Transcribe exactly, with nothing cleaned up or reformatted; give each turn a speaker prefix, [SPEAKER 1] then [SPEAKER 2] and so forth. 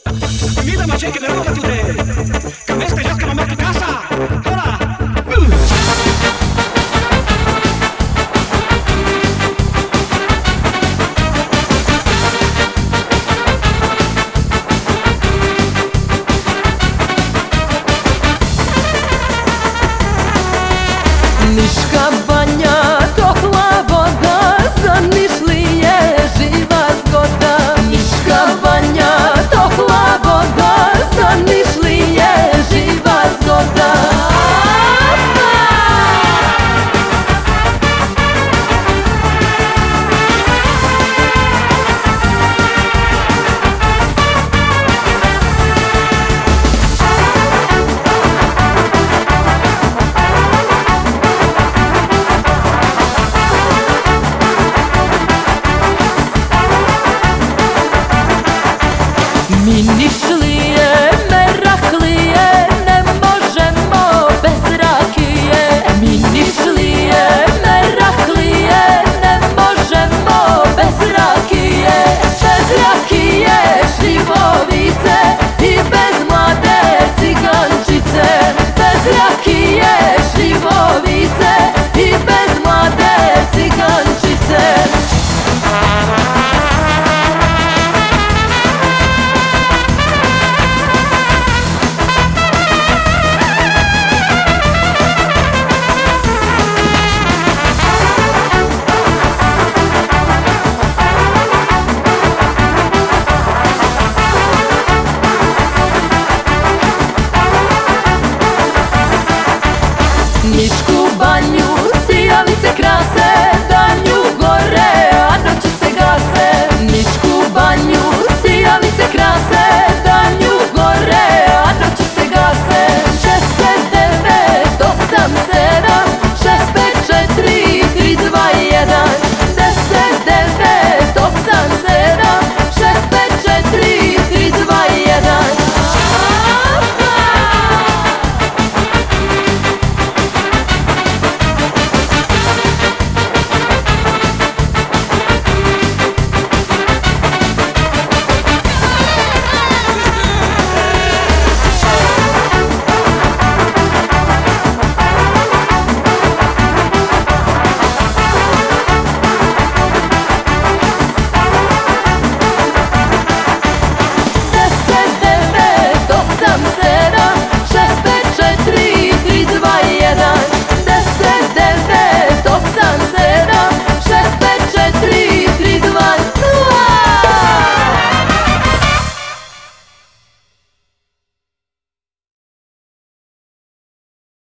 [SPEAKER 1] Mira, maché, que me roba tu de. Que me este ya que no me tu casa. Hola.
[SPEAKER 2] Niška banja, topla voda, za Nišlije živa zgoda. Niška banja, topla voda, za Nišlije živa zgoda. Mi Niš